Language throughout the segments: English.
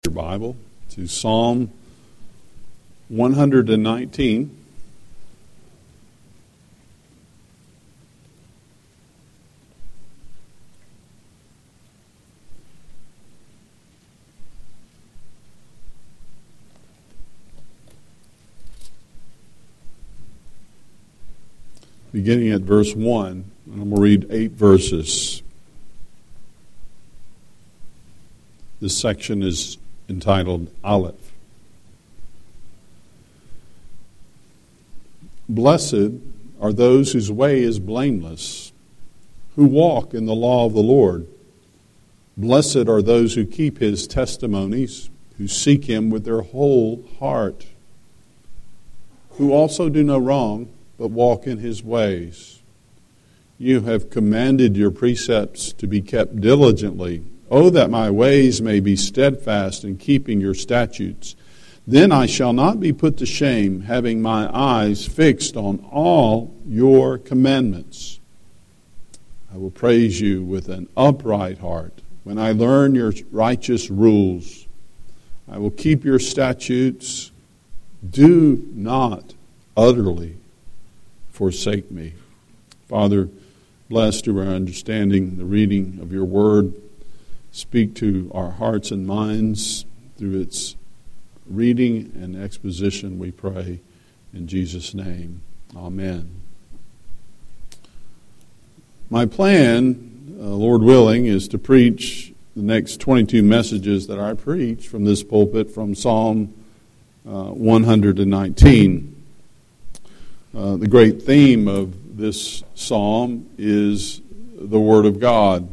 Your Bible to Psalm 119. Beginning at verse 1, and I'm going to read 8 verses. This section is entitled Aleph. Blessed are those whose way is blameless, who walk in the law of the Lord. Blessed are those who keep his testimonies, who seek him with their whole heart, who also do no wrong, but walk in his ways. You have commanded your precepts to be kept diligently. Oh, that my ways may be steadfast in keeping your statutes. Then I shall not be put to shame, having my eyes fixed on all your commandments. I will praise you with an upright heart when I learn your righteous rules. I will keep your statutes. Do not utterly forsake me. Father, bless to our understanding the reading of your word. Speak to our hearts and minds through its reading and exposition, we pray, in Jesus' name. Amen. My plan, Lord willing, is to preach the next 22 messages that I preach from this pulpit from Psalm 119. The great theme of this psalm is the Word of God.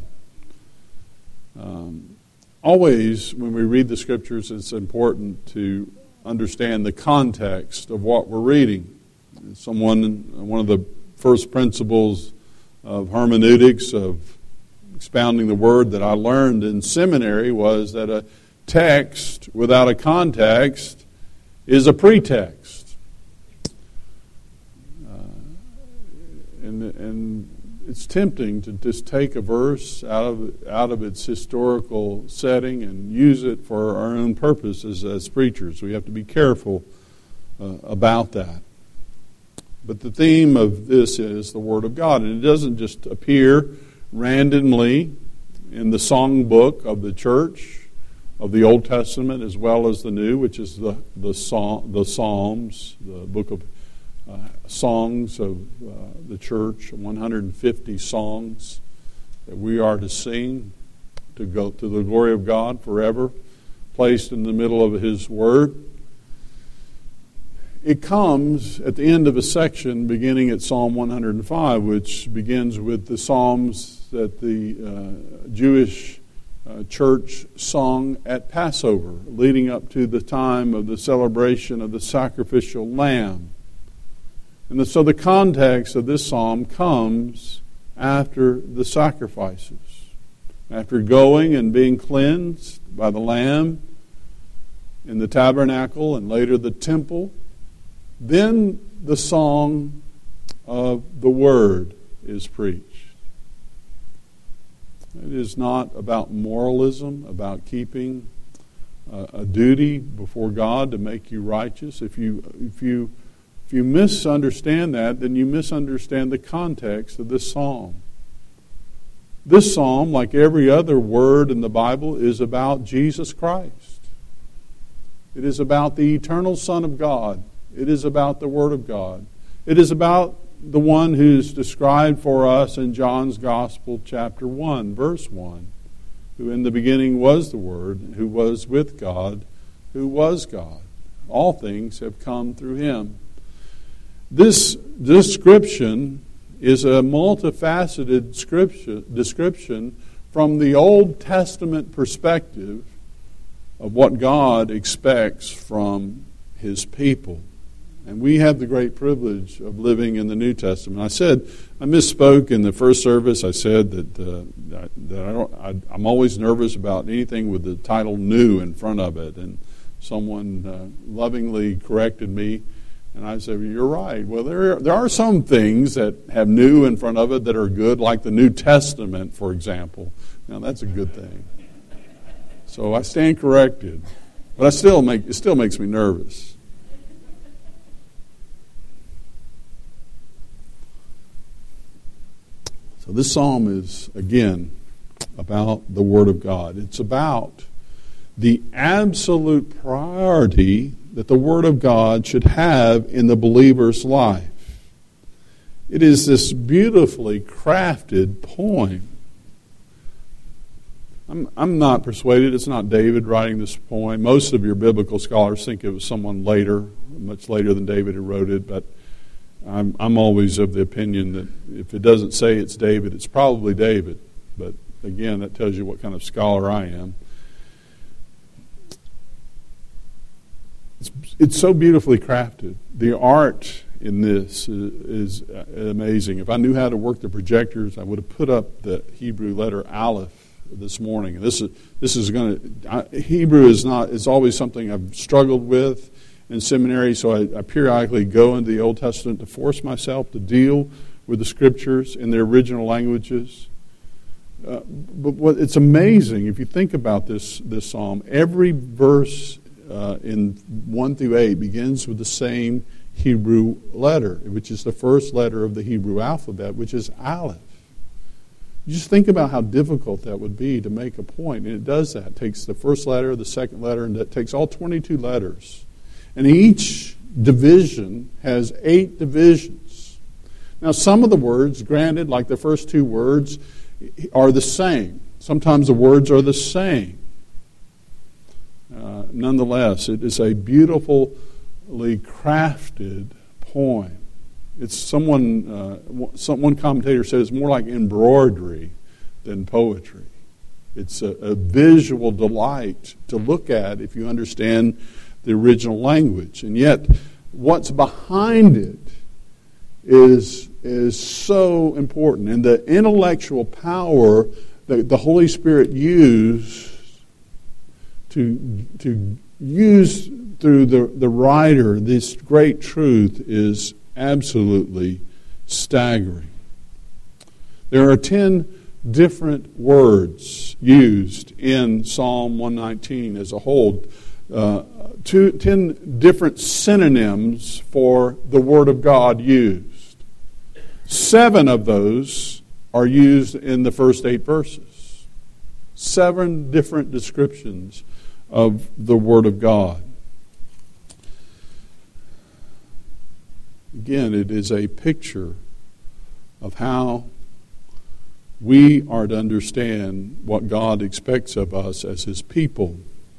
Always, when we read the Scriptures, it's important to understand the context of what we're reading. One of the first principles of hermeneutics, of expounding the Word that I learned in seminary, was that a text without a context is a pretext. And it's tempting to just take a verse out of its historical setting and use it for our own purposes as preachers. We have to be careful about that. But the theme of this is the Word of God, and it doesn't just appear randomly in the songbook of the church of the Old Testament as well as the New, which is the Psalms, the book of songs of the church, 150 songs that we are to sing to go to the glory of God forever, placed in the middle of His Word. It comes at the end of a section beginning at Psalm 105, which begins with the psalms that the Jewish church sung at Passover, leading up to the time of the celebration of the sacrificial lamb. And so the context of this psalm comes after the sacrifices. After going and being cleansed by the Lamb in the tabernacle and later the temple, then the song of the Word is preached. It is not about moralism, about keeping a duty before God to make you righteous. If you misunderstand that, then you misunderstand the context of this psalm. This psalm, like every other word in the Bible, is about Jesus Christ. It is about the eternal Son of God. It is about the Word of God. It is about the one who's described for us in John's Gospel, chapter 1, verse 1, who in the beginning was the Word, who was with God, who was God. All things have come through Him. This description is a multifaceted description from the Old Testament perspective of what God expects from His people. And we have the great privilege of living in the New Testament. I misspoke in the first service. I said that I'm always nervous about anything with the title "new" in front of it. And someone lovingly corrected me. And I said, you're right. Well, there are some things that have "new" in front of it that are good, like the New Testament, for example. Now, that's a good thing. So I stand corrected. But it still makes me nervous. So this psalm is, again, about the Word of God. It's about the absolute priority that the Word of God should have in the believer's life. It is this beautifully crafted poem. I'm not persuaded it's not David writing this poem. Most of your biblical scholars think it was someone later, much later than David who wrote it, but I'm always of the opinion that if it doesn't say it's David, it's probably David. But again, that tells you what kind of scholar I am. It's so beautifully crafted. The art in this is amazing. If I knew how to work the projectors, I would have put up the Hebrew letter Aleph this morning. And this is going to Hebrew is always something I've struggled with in seminary, so I periodically go into the Old Testament to force myself to deal with the Scriptures in their original languages. But it's amazing if you think about this psalm. Every verse in 1 through 8 begins with the same Hebrew letter, which is the first letter of the Hebrew alphabet, which is Aleph. You just think about how difficult that would be to make a point, and it does that. It takes the first letter, the second letter, and it takes all 22 letters. And each division has 8 divisions. Now, some of the words, granted, like the first 2 words, are the same. Sometimes the words are the same. Nonetheless, it is a beautifully crafted poem. It's one commentator said it's more like embroidery than poetry. It's a visual delight to look at if you understand the original language. And yet, what's behind it is so important. And the intellectual power that the Holy Spirit used to use through the writer this great truth is absolutely staggering. There are 10 different words used in Psalm 119 as a whole. 10 different synonyms for the Word of God used. 7 of those are used in the first 8 verses. 7 different descriptions of the Word of God. Again, it is a picture of how we are to understand what God expects of us as His people.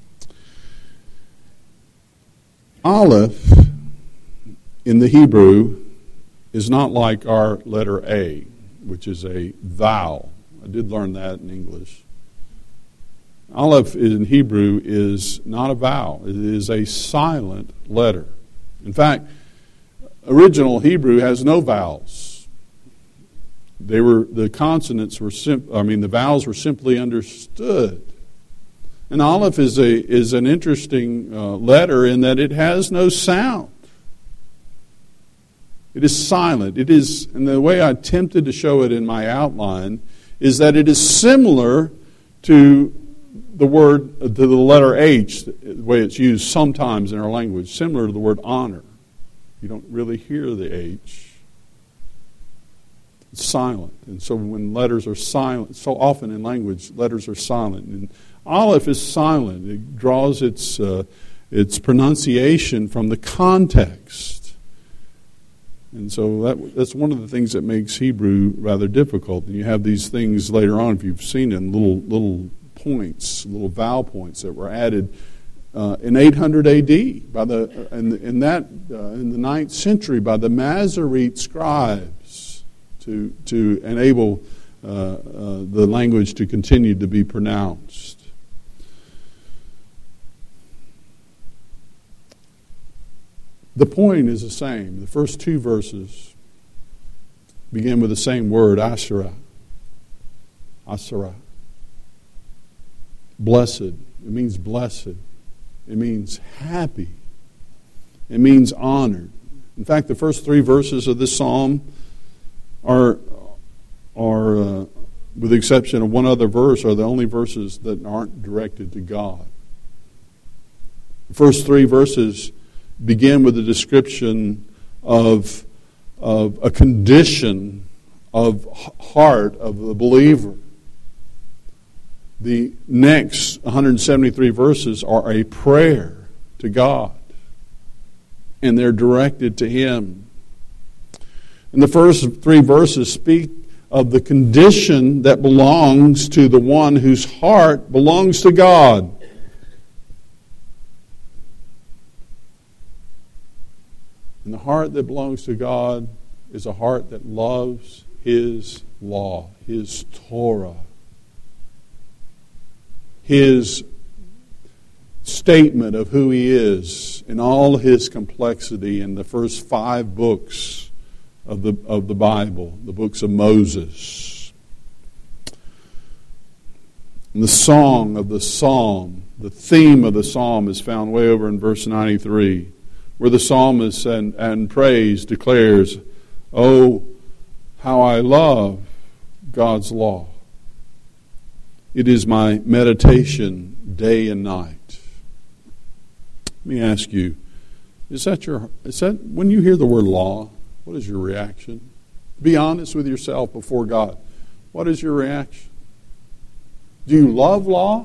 Aleph in the Hebrew is not like our letter A, which is a vowel. I did learn that in English. Aleph in Hebrew is not a vowel. It is a silent letter. In fact, original Hebrew has no vowels. The vowels were simply understood. And Aleph is an interesting letter in that it has no sound. It is silent. It is, and the way I attempted to show it in my outline is that it is similar to the letter H, the way it's used sometimes in our language, similar to the word honor. You don't really hear the H. It's silent. And so when letters are silent, so often in language, letters are silent. And Aleph is silent. It draws its pronunciation from the context. And so that's one of the things that makes Hebrew rather difficult. And you have these things later on, if you've seen them, little points, little vowel points that were added in 800 A.D. in the 9th century by the Masorete scribes to enable the language to continue to be pronounced. The point is the same. The first 2 verses begin with the same word, Asherah. Asherah. Blessed. It means blessed. It means happy. It means honored. In fact, the first 3 verses of this psalm are with the exception of one other verse, are the only verses that aren't directed to God. The first 3 verses begin with a description of a condition of heart of the believer. The next 173 verses are a prayer to God, and they're directed to Him. And the first 3 verses speak of the condition that belongs to the one whose heart belongs to God. And the heart that belongs to God is a heart that loves His law, His Torah, His statement of who He is in all His complexity in the first 5 books of the Bible, the books of Moses. And the song of the psalm, the theme of the psalm is found way over in verse 93, where the psalmist and praise declares, "Oh, how I love God's law. It is my meditation day and night." Let me ask you, is that when you hear the word law, what is your reaction? Be honest with yourself before God. What is your reaction? Do you love law?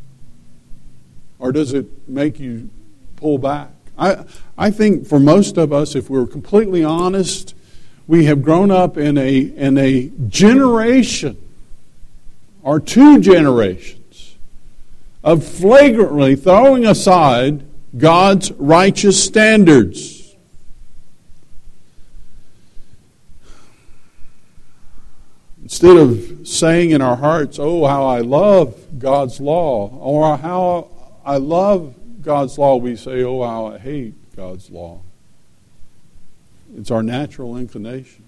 Or does it make you pull back? I think for most of us, if we're completely honest, we have grown up in a generation or 2 generations of flagrantly throwing aside God's righteous standards. Instead of saying in our hearts, "Oh, how I love God's law," or "How I love God's law," we say, "Oh, how I hate God's law." It's our natural inclination.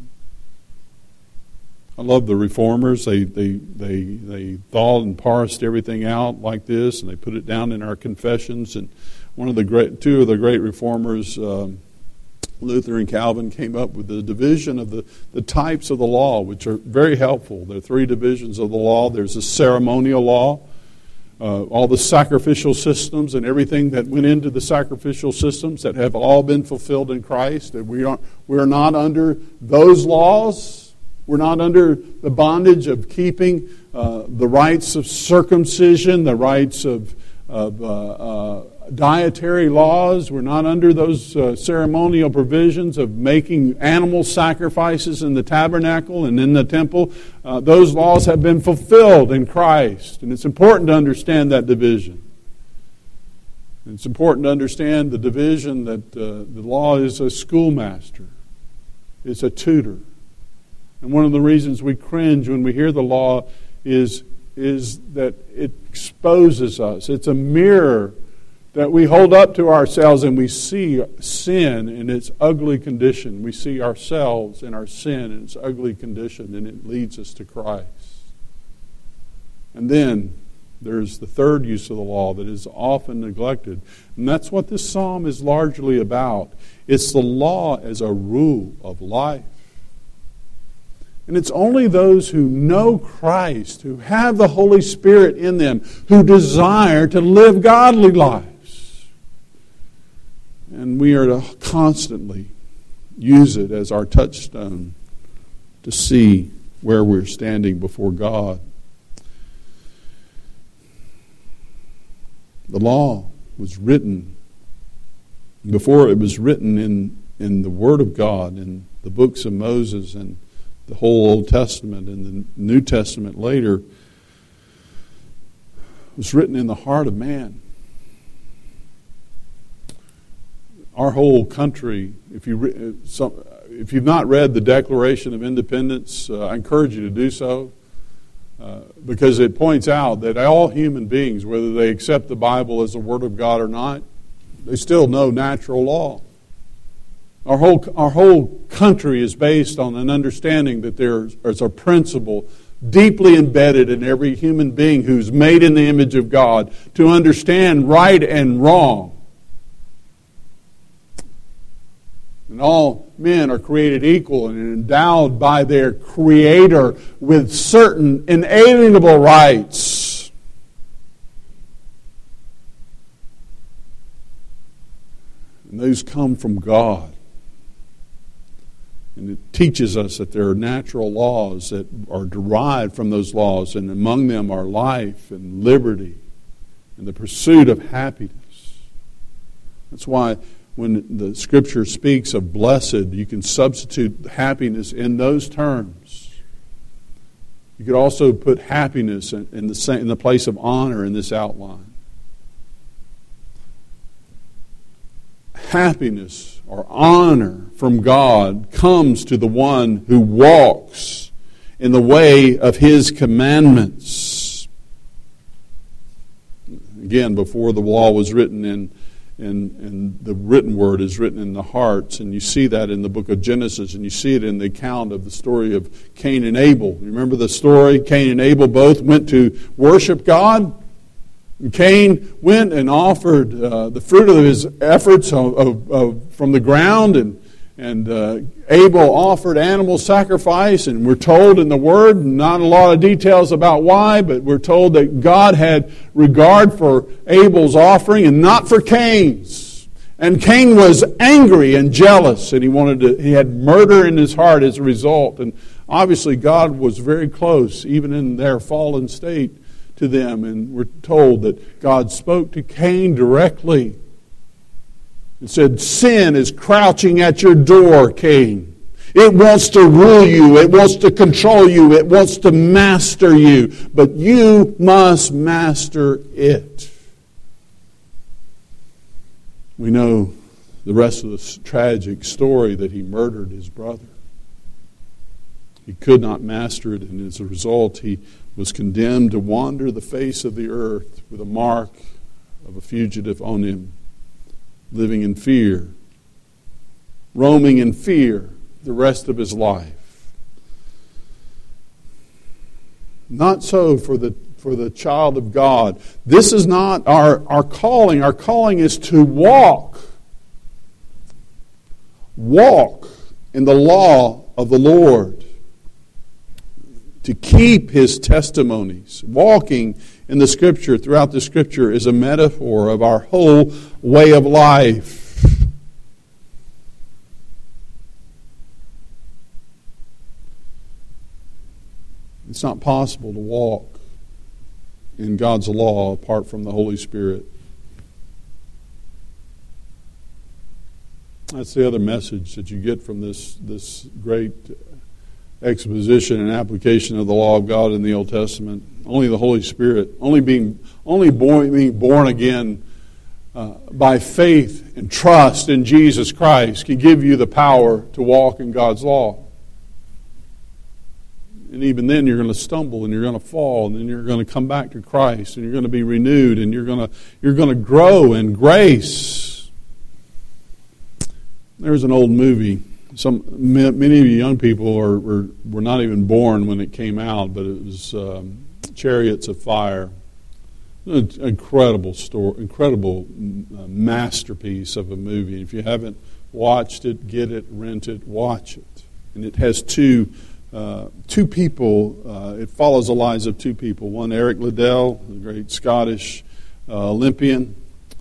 I love the reformers. They thought and parsed everything out like this, and they put it down in our confessions. And two of the great reformers, Luther and Calvin, came up with the division of the types of the law, which are very helpful. There are 3 divisions of the law. There's the ceremonial law, all the sacrificial systems and everything that went into the sacrificial systems that have all been fulfilled in Christ. That we are not under those laws. We're not under the bondage of keeping the rites of circumcision, the rites of dietary laws. We're not under those ceremonial provisions of making animal sacrifices in the tabernacle and in the temple. Those laws have been fulfilled in Christ. And it's important to understand that division. And it's important to understand the division that the law is a schoolmaster. It's a tutor. And one of the reasons we cringe when we hear the law is that it exposes us. It's a mirror that we hold up to ourselves, and we see sin in its ugly condition. We see ourselves in our sin in its ugly condition, and it leads us to Christ. And then there's the third use of the law that is often neglected, and that's what this psalm is largely about. It's the law as a rule of life. And it's only those who know Christ, who have the Holy Spirit in them, who desire to live godly lives. And we are to constantly use it as our touchstone to see where we're standing before God. The law was written, before it was written in the Word of God, in the books of Moses and the whole Old Testament and the New Testament later, was written in the heart of man. Our whole country, if you've not read the Declaration of Independence, I encourage you to do so, because it points out that all human beings, whether they accept the Bible as the Word of God or not, they still know natural law. Our whole country is based on an understanding that there's a principle deeply embedded in every human being who's made in the image of God to understand right and wrong. And all men are created equal and endowed by their Creator with certain inalienable rights. And those come from God. And it teaches us that there are natural laws that are derived from those laws, and among them are life and liberty and the pursuit of happiness. That's why when the Scripture speaks of blessed, you can substitute happiness in those terms. You could also put happiness in the place of honor in this outline. Happiness or honor from God comes to the one who walks in the way of His commandments. Again, before the law was written and the written word is written in the hearts, and you see that in the book of Genesis, and you see it in the account of the story of Cain and Abel. You remember the story? Cain and Abel both went to worship God. And Cain went and offered the fruit of his efforts from the ground, and Abel offered animal sacrifice, and we're told in the Word, not a lot of details about why, but we're told that God had regard for Abel's offering and not for Cain's. And Cain was angry and jealous, and he had murder in his heart as a result. And obviously God was very close, even in their fallen state, to them. And we're told that God spoke to Cain directly. It said, sin is crouching at your door, Cain. It wants to rule you. It wants to control you. It wants to master you. But you must master it. We know the rest of the tragic story, that he murdered his brother. He could not master it, and as a result, he was condemned to wander the face of the earth with a mark of a fugitive on him, living in fear, roaming in fear the rest of his life. Not so for the child of God. This is not our calling. Our calling is to walk in the law of the Lord, to keep His testimonies. Walking in the Scripture, throughout the Scripture, is a metaphor of our whole way of life. It's not possible to walk in God's law apart from the Holy Spirit. That's the other message that you get from this great exposition and application of the law of God in the Old Testament. Only the Holy Spirit, only being born again by faith and trust in Jesus Christ can give you the power to walk in God's law. And even then you're going to stumble and you're going to fall, and then you're going to come back to Christ, and you're going to be renewed, and you're going to grow in grace. There's an old movie. Many of you young people were not even born when it came out, but it was Chariots of Fire. An incredible story, incredible masterpiece of a movie. If you haven't watched it, get it, rent it, watch it. And it has two people. It follows the lives of two people. One, Eric Liddell, the great Scottish Olympian,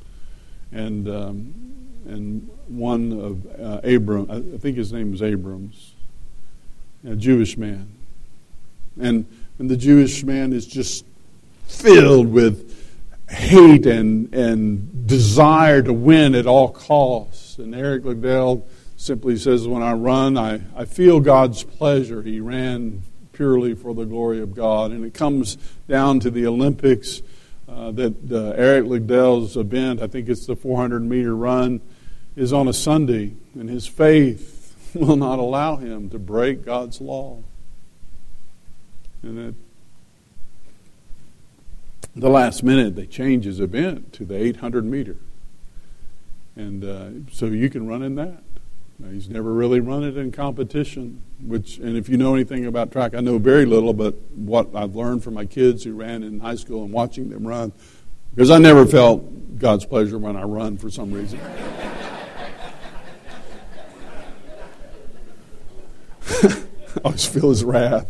and one of Abram. I think his name was Abrams, a Jewish man, and the Jewish man is just filled with hate and desire to win at all costs. And Eric Liddell simply says, when I run, I feel God's pleasure. He ran purely for the glory of God. And it comes down to the Olympics that Eric Liddell's event, I think it's the 400-meter run, is on a Sunday. And his faith will not allow him to break God's law. And at the last minute, they change his event to the 800-meter. And so you can run in that. Now, he's never really run it in competition, and if you know anything about track, I know very little, but what I've learned from my kids who ran in high school and watching them run, because I never felt God's pleasure when I run for some reason. I always feel his wrath.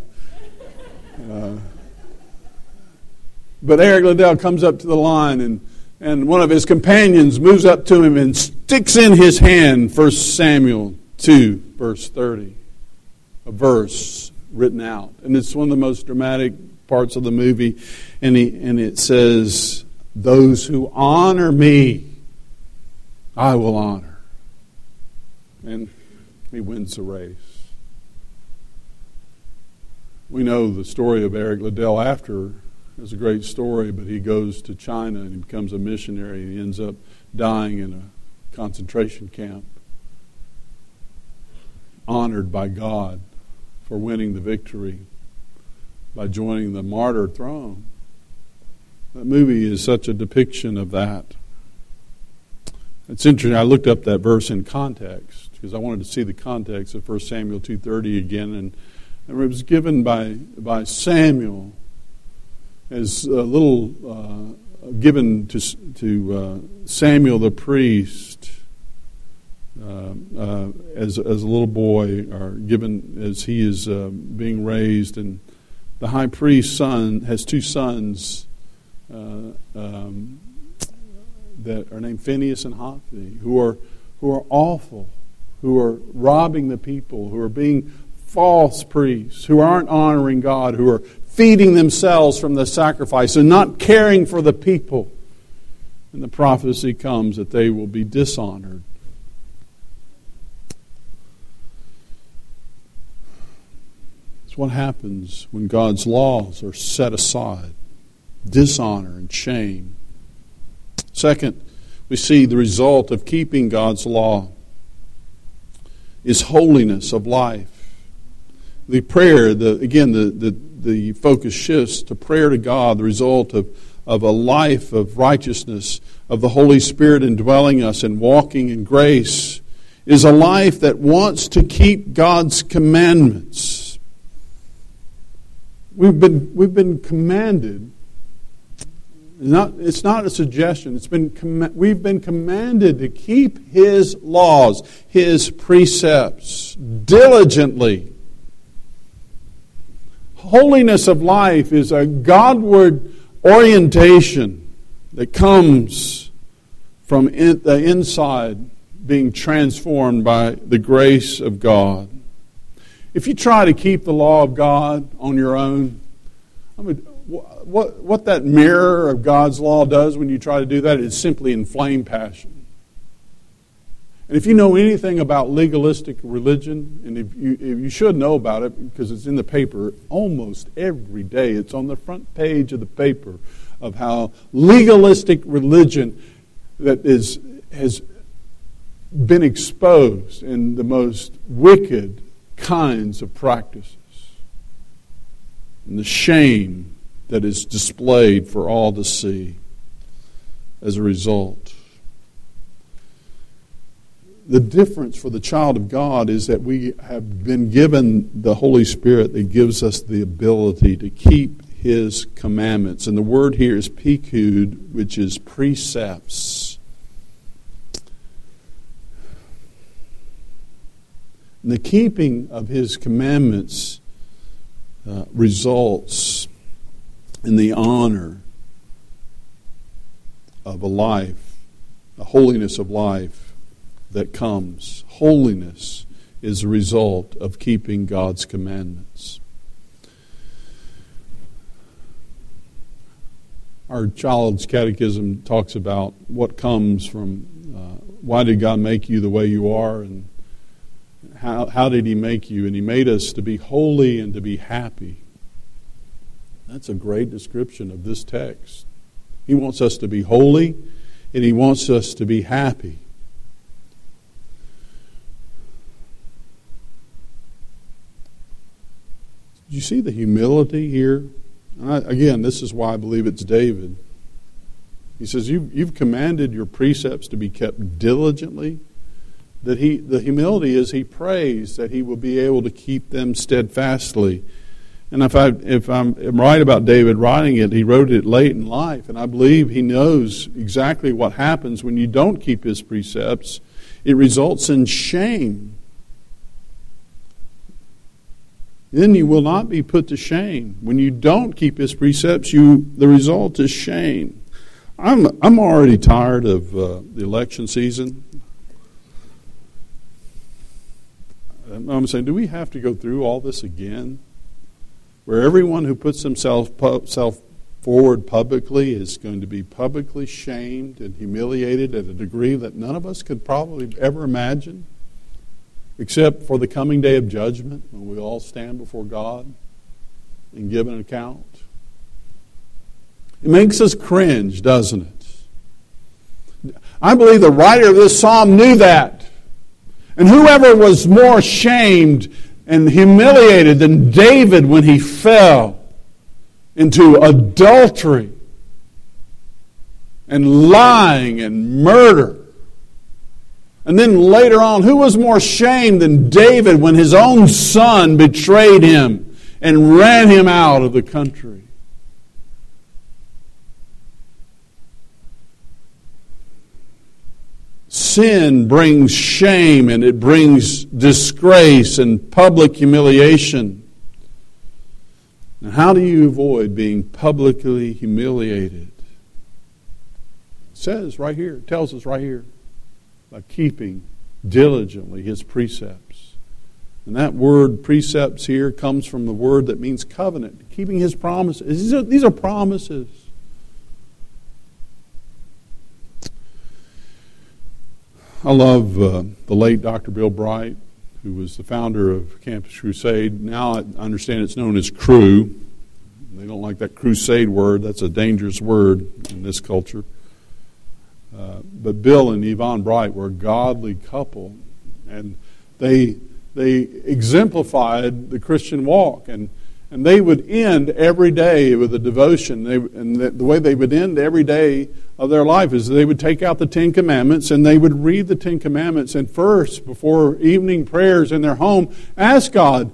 But Eric Liddell comes up to the line, and one of his companions moves up to him and sticks in his hand 1 Samuel 2, verse 30, a verse written out. And it's one of the most dramatic parts of the movie. And it says, "Those who honor me, I will honor." And he wins the race. We know the story of Eric Liddell after. It's a great story, but he goes to China and he becomes a missionary, and he ends up dying in a concentration camp, honored by God for winning the victory by joining the martyr throne. That movie is such a depiction of that. It's interesting. I looked up that verse in context because I wanted to see the context of 1 Samuel 2:30 again, and it was given by Samuel as a little given to Samuel the priest as a little boy, or given as he is being raised. And the high priest's son has two sons that are named Phinehas and Hophni, who are awful, who are robbing the people, who are being false priests, who aren't honoring God, who are feeding themselves from the sacrifice and not caring for the people. And the prophecy comes that they will be dishonored. It's what happens when God's laws are set aside. Dishonor and shame. Second, we see the result of keeping God's law is holiness of life. The prayer, the focus shifts to prayer to God, the result of a life of righteousness, of the Holy Spirit indwelling us and walking in grace, is a life that wants to keep God's commandments. We've been commanded. It's not a suggestion. We've been commanded to keep His laws, His precepts diligently. Holiness of life is a Godward orientation that comes from the inside, being transformed by the grace of God. If you try to keep the law of God on your own, what that mirror of God's law does when you try to do that is simply inflame passion. And if you know anything about legalistic religion, and if you should know about it because it's in the paper almost every day, it's on the front page of the paper of how legalistic religion has been exposed in the most wicked kinds of practices, and the shame that is displayed for all to see as a result. The difference for the child of God is that we have been given the Holy Spirit that gives us the ability to keep His commandments. And the word here is pikud, which is precepts. And the keeping of His commandments results in the honor of a life, a holiness of life that comes. Holiness is a result of keeping God's commandments. Our child's catechism talks about what comes from why did God make you the way you are, and how did He make you? And He made us to be holy and to be happy. That's a great description of this text. He wants us to be holy, and He wants us to be happy. Do you see the humility here? Again, this is why I believe it's David. He says, you've commanded your precepts to be kept diligently. The humility is he prays that he will be able to keep them steadfastly. And if I'm right about David writing it, he wrote it late in life, and I believe he knows exactly what happens when you don't keep his precepts. It results in shame. then you will not be put to shame. When you don't keep His precepts, the result is shame. I'm already tired of the election season. I'm saying, do we have to go through all this again? Where everyone who puts themselves forward publicly is going to be publicly shamed and humiliated at a degree that none of us could probably ever imagine, except for the coming day of judgment when we all stand before God and give an account. It makes us cringe, doesn't it? I believe the writer of this psalm knew that. And whoever was more shamed and humiliated than David when he fell into adultery and lying and murder. And then later on, who was more shamed than David when his own son betrayed him and ran him out of the country? Sin brings shame and it brings disgrace and public humiliation. Now, how do you avoid being publicly humiliated? It says right here, it tells us right here, by keeping diligently His precepts. And that word precepts here comes from the word that means covenant, keeping His promises. These are promises. I love the late Dr. Bill Bright, who was the founder of Campus Crusade. Now I understand it's known as Cru. They don't like that crusade word. That's a dangerous word in this culture. But Bill and Yvonne Bright were a godly couple, and they exemplified the Christian walk. And they would end every day with a devotion. The way they would end every day of their life is they would take out the Ten Commandments and they would read the Ten Commandments, and first, before evening prayers in their home, ask God,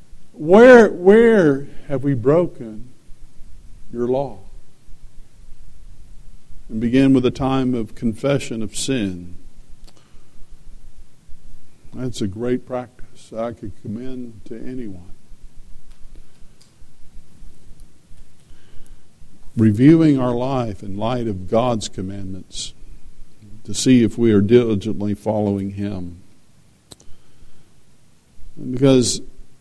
where have we broken your law? And begin with a time of confession of sin. That's a great practice I could commend to anyone. Reviewing our life in light of God's commandments to see if we are diligently following Him. Because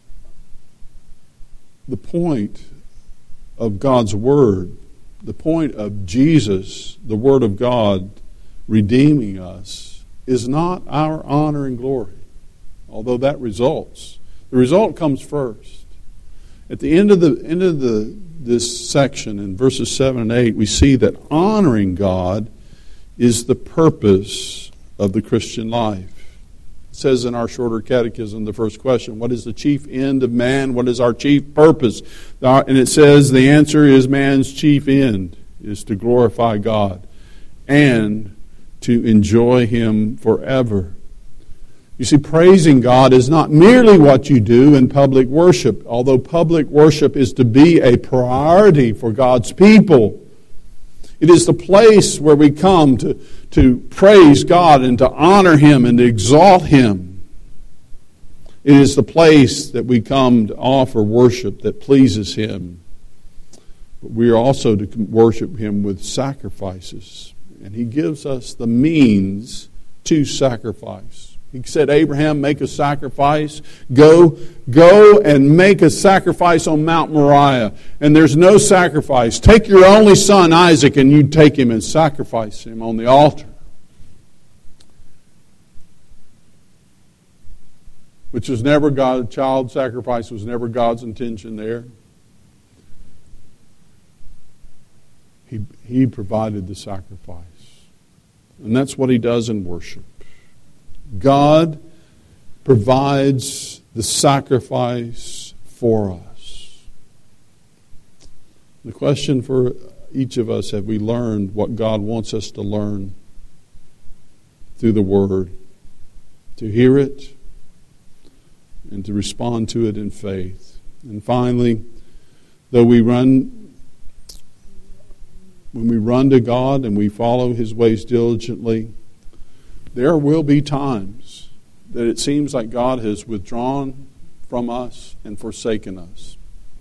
the point of God's Word, the point of Jesus, the Word of God, redeeming us, is not our honor and glory, although that results. The result comes first. At the end of this section, in verses 7 and 8, we see that honoring God is the purpose of the Christian life. It says in our shorter catechism, the first question, what is the chief end of man? What is our chief purpose? And it says the answer is man's chief end is to glorify God and to enjoy Him forever. You see, praising God is not merely what you do in public worship, although public worship is to be a priority for God's people. It is the place where we come to praise God and to honor Him and to exalt Him. It is the place that we come to offer worship that pleases Him. But we are also to worship Him with sacrifices. And He gives us the means to sacrifice. He said, Abraham, make a sacrifice. Go and make a sacrifice on Mount Moriah. And there's no sacrifice. Take your only son, Isaac, and you take him and sacrifice him on the altar. Which was never God. Child sacrifice was never God's intention there. He provided the sacrifice. And that's what He does in worship. God provides the sacrifice for us. The question for each of us, have we learned what God wants us to learn through the Word? To hear it and to respond to it in faith. And finally, when we run to God and we follow His ways diligently, there will be times that it seems like God has withdrawn from us and forsaken us.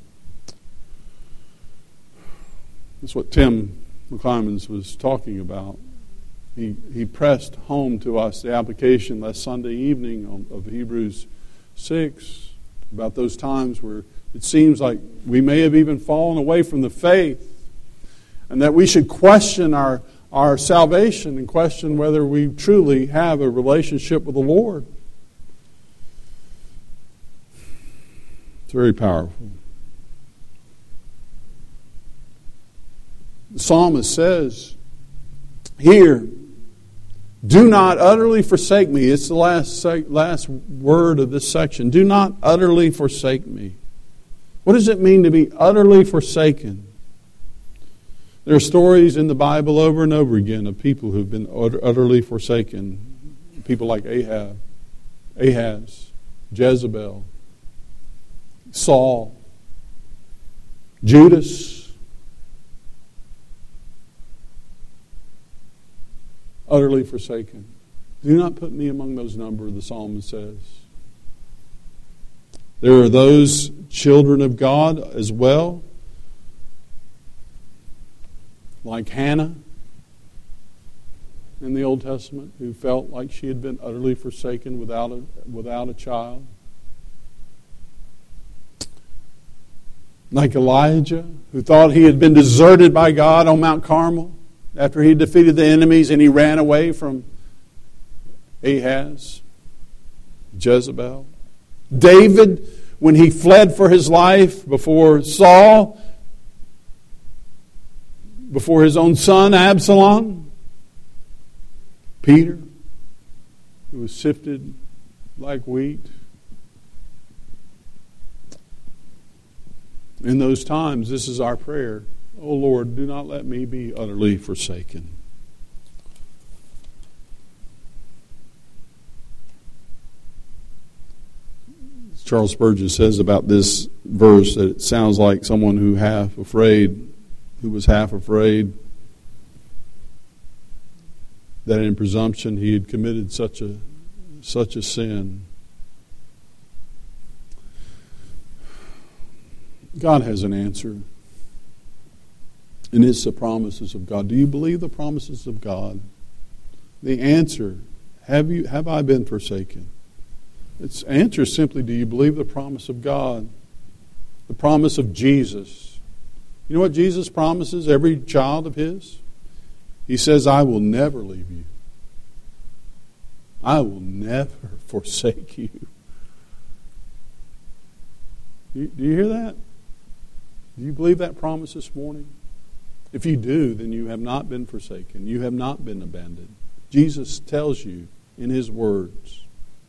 That's what Tim McClimans was talking about. He pressed home to us the application last Sunday evening of Hebrews 6 about those times where it seems like we may have even fallen away from the faith, and that we should question our salvation and question whether we truly have a relationship with the Lord. It's very powerful. The psalmist says here, do not utterly forsake me. It's the last word of this section. Do not utterly forsake me. What does it mean to be utterly forsaken? There are stories in the Bible over and over again of people who have been utterly forsaken. People like Ahaz, Jezebel, Saul, Judas. Utterly forsaken. Do not put me among those number, the psalmist says. There are those children of God as well, like Hannah in the Old Testament, who felt like she had been utterly forsaken without a child. Like Elijah, who thought he had been deserted by God on Mount Carmel after he defeated the enemies and he ran away from Ahaz, Jezebel. David, when he fled for his life before Saul, before his own son Absalom. Peter, who was sifted like wheat. In those times, this is our prayer. Oh Lord, do not let me be utterly forsaken. Charles Spurgeon says about this verse that it sounds like someone who was half afraid that in presumption he had committed such a sin. God has an answer. And it's the promises of God. Do you believe the promises of God? The answer, have I been forsaken? Its answer is simply, do you believe the promise of God? The promise of Jesus. You know what Jesus promises every child of His? He says, I will never leave you. I will never forsake you. Do you hear that? Do you believe that promise this morning? If you do, then you have not been forsaken. You have not been abandoned. Jesus tells you in His words,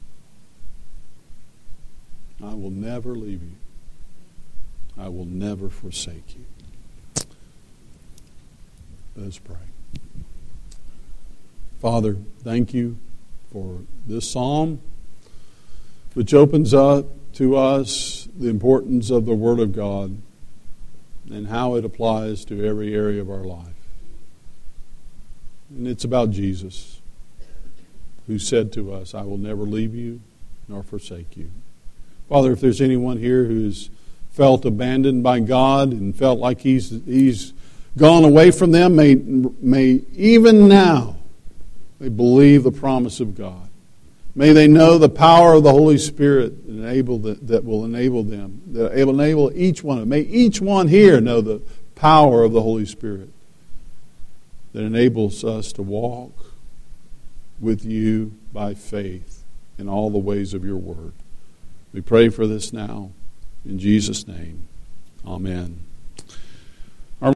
I will never leave you. I will never forsake you. Let us pray. Father, thank you for this psalm, which opens up to us the importance of the Word of God and how it applies to every area of our life. And it's about Jesus, who said to us, I will never leave you nor forsake you. Father, if there's anyone here who's felt abandoned by God and felt like he's gone away from them, may even now they believe the promise of God. May they know the power of the Holy Spirit that will enable them, that will enable each one. May each one here know the power of the Holy Spirit that enables us to walk with you by faith in all the ways of your word. We pray for this now. In Jesus' name, amen.